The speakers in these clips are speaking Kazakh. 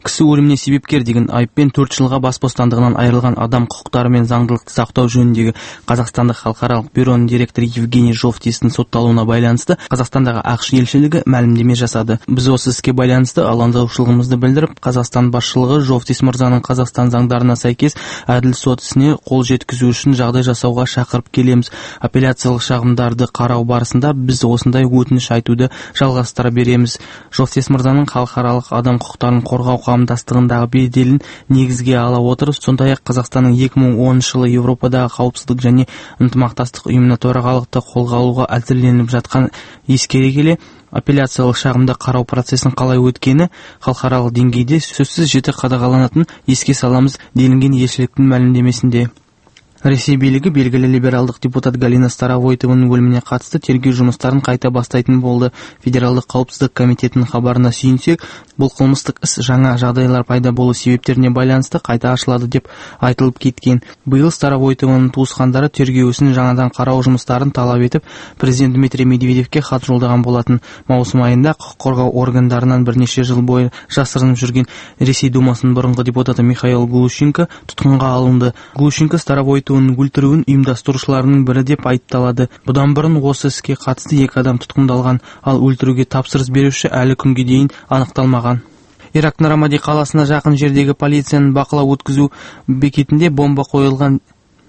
кісі өліміне себепкер деген айыппен 4 жылға бас бостандығынан айырылған адам құқықтары мен заңдылықты сақтау жөніндегі Қазақстандық халықаралық бюроның директоры Евгений Жовтистің сотталуына байланысты Қазақстандағы ақш елшілігі мәлімдеме жасады. Біз осы іске байланысты алаңдаушылығымызды білдіріп, Қазақстан басшылығы Жовтис мырзаның Қазақстан заңдарына сәйкес әділ сот ісіне қол жеткізу үшін жағдай жасауға шақырып келеміз. Апелляциялық шағымдарды қарау барысында біз осындай өтініш айтуды жалғастыра береміз. Жовтис мырзаның халықаралық адам құқықтарын қорғау қауымдастығындағы беделін негізге ала отырып, сондай-ақ Қазақстанның 2010 жылы Еуропадағы қауіпсіздік және ынтымақтастық ұйымына төрағалықты қолға алуға әзірленіп жатқан ескере келе, апелляциялық шағымды қарау процесін қалай өткені халықаралық деңгейде сөзсіз жіті қадағаланатынын еске саламыз делінген елшіліктің мәлімдемесінде. Ресей билігі белгілі либералдық депутат Галина Старовойтованың өліміне қатысты тергеу жұмыстарын қайта бастайтын болды. Федералдық қауіпсіздік комитетінің хабарына сүйенсек, бұл қылмыстық іс жаңа жағдайлар пайда болу себептеріне байланысты қайта ашылады деп айтылып кеткен. Биыл Старовойтованың туысқандары тергеу ісін жаңадан қарау жұмыстарын талап етіп, президент Дмитрий Медведевке хат жолдаған болатын. Маусым айында құқық қорғау органдарынан бірнеше жыл бойы жасырынып жүрген Ресей Думасының бұрынғы депутаты Михаил Глущенко тұтқынға алынды. Глущенко Старовойтованың өлтіруін ұйымдастырушыларының бірі деп айыпталады. Бұдан бұрын осы іске қатысты 2 адам тұтқындалған, ал өлтіруге тапсырыс беруші әлі күнге дейін анықталмаған. Ирактың Рамади қаласына жақын жердегі полицияның бақылау өткізу бекетінде бомба қойылған.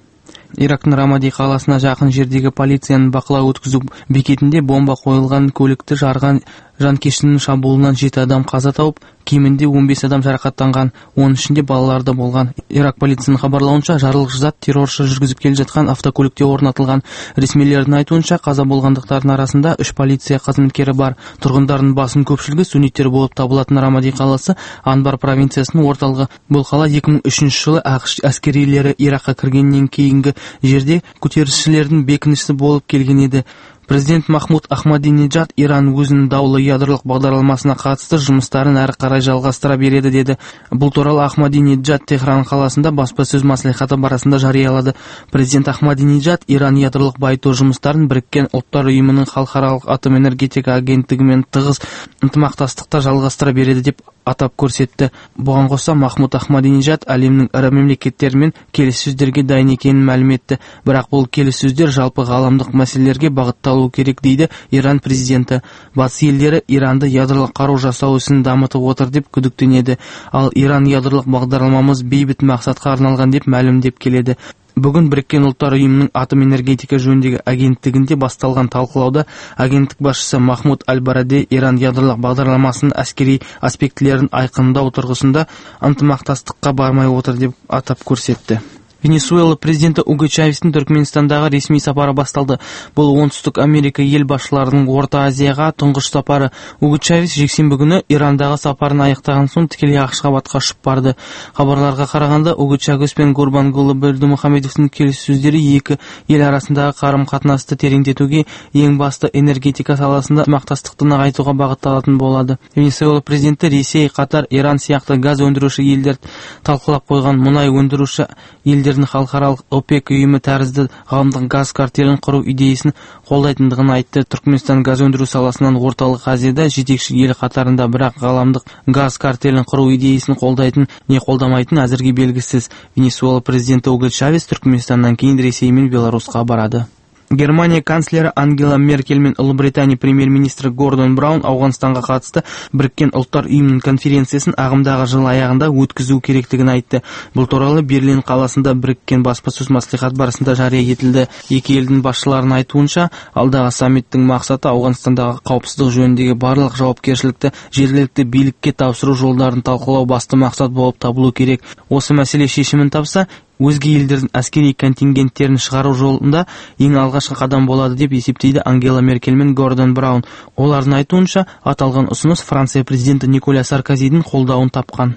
Ирактың Рамади қаласына жақын жердегі полицияның бақылау өткізу бекетінде бомба қойылған көлікті жарған жанкештінің шабуылынан 7 адам қаза тауып, кемінде 15 адам жарақаттанған, оның ішінде балалар да болған. Ирак полициясының хабарлауынша, жарылғыш зат терроршы жүргізіп келе жатқан автокөлікте орнатылған. Ресмилердің айтуынша, қаза болғандықтардың арасында 3 полиция қызметкері бар. Тұрғындардың басым көпшілігі сунниттер болып табылатын Рамади қаласы Анбар провинциясының орталығы. Бұл қала 2003 жылы ақш әскерилері Иракқа кіргеннен кейінгі жерде көтерілісшілердің бекінісі болып келген еді. Президент Махмуд Ахмадинеджад Иран өзінің даулы ядролық бағдарламасына қатысты жұмыстарын әрі қарай жалғастыра береді деді. Бұл туралы Ахмадинеджад Техран қаласында баспасөз мәслихаты барысында жариялады. Президент Ахмадинеджад Иран ядролық байыту жұмыстарын Біріккен ұлттар ұйымының халықаралық атом энергетика агенттігімен тығыз ынтымақтастықта жалғастыра береді деп атап көрсетті. Бұған қоса Махмуд Ахмадинеджад әлемнің ірі мемлекеттерімен келіссөздерге дайын екенін мәлім етті. Бірақ бұл келіссөздер жалпы ғаламдық мәселелерге бағытталу керек дейді Иран президенті. Батыс елдері Иранды ядролық қару жасау ісін дамытып отыр деп күдіктенеді. Ал Иран ядролық бағдарламамыз бейбіт мақсатқа арналған деп мәлімдеп келеді. Бүгін Біріккен ұлттар ұйымының атом энергетика жөніндегі агенттігінде басталған талқылауда агенттік басшысы Махмуд Аль-Баради Иран ядролық бағдарламасының әскери аспектілерін айқындау тұрғысында ынтымақтастыққа бармай отыр деп атап көрсетті. Венесуэла президенті Уго Чавестің Түркменстандағы ресми сапары басталды. Бұл оңтүстік Америка ел басшыларының Орта Азияға тұңғыш сапары. Уго Чавес жексенбі күні Ирандағы сапарын аяқтаған соң тікелей Ашхабадқа ұшып барды. Хабарларға қарағанда, Уго Чавес пен Гурбангулы Бердімұхамедовтің келіссөздері екі ел арасындағы қарым-қатынасты тереңдетуге, ең басты энергетика саласында ынтымақтастықты нығайтуға бағытталатын болады. Венесуэла президенті Ресей, Катар, Иран сияқты газ өндіруші елдер талқылап қойған мұнай өндіруші елдердің халықаралық ОПЕК ұйымы тәрізді ғаламдық газ картелін құру идеясын қолдайтындығын айтты. Түркменстан газ өндіру саласынан орталық Азияда жетекші ел қатарында, бірақ ғаламдық газ картелін құру идеясын қолдайтын не қолдамайтын әзірге белгісіз. Венесуэла президенті Уго Чавес Түркменстаннан кейін Ресей мен Беларусьқа барады. Германия канцлері Ангела Меркель мен Ұлыбритания премьер-министрі Гордон Браун Ауғанстанға қатысты Біріккен ұлттар ұйымының конференциясын ағымдағы жыл аяғында өткізу керектігін айтты. Бұл туралы Берлин қаласында біріккен баспасөз мәслихат барысында жария етілді. Екі елдің басшыларының айтуынша, алдағы саммиттің мақсаты Ауғанстандағы қауіпсіздік жөніндегі барлық жауапкершілікті жергілікті билікке тапсыру жолдарын талқылау басты мақсат болып табылу керек. Осы мәселе шешімін тапса, өзге елдердің әскери контингенттерін шығару жолында ең алғашқы қадам болады деп есептейді Ангела Меркель мен Гордон Браун. Олардың айтуынша, аталған ұсыныс Франция президенті Николя Саркозидің қолдауын тапқан.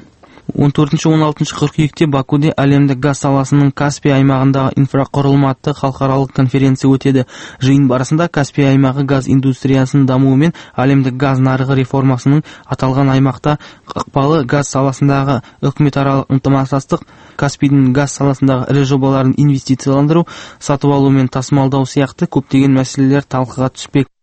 14-16 қыркүйекте Бакуде әлемдік газ саласының Каспий аймағындағы инфрақұрылым атты халықаралық конференция өтеді. Жиын барысында Каспий аймағы газ индустриясының дамуы мен әлемдік газ нарығы реформасының аталған аймақта ықпалы, газ саласындағы үкіметаралық ынтымақтастық, Каспийдің газ саласындағы ірі жобаларын инвестицияландыру, сатып алу мен тасымалдау сияқты көптеген мәселелер талқыға түспек.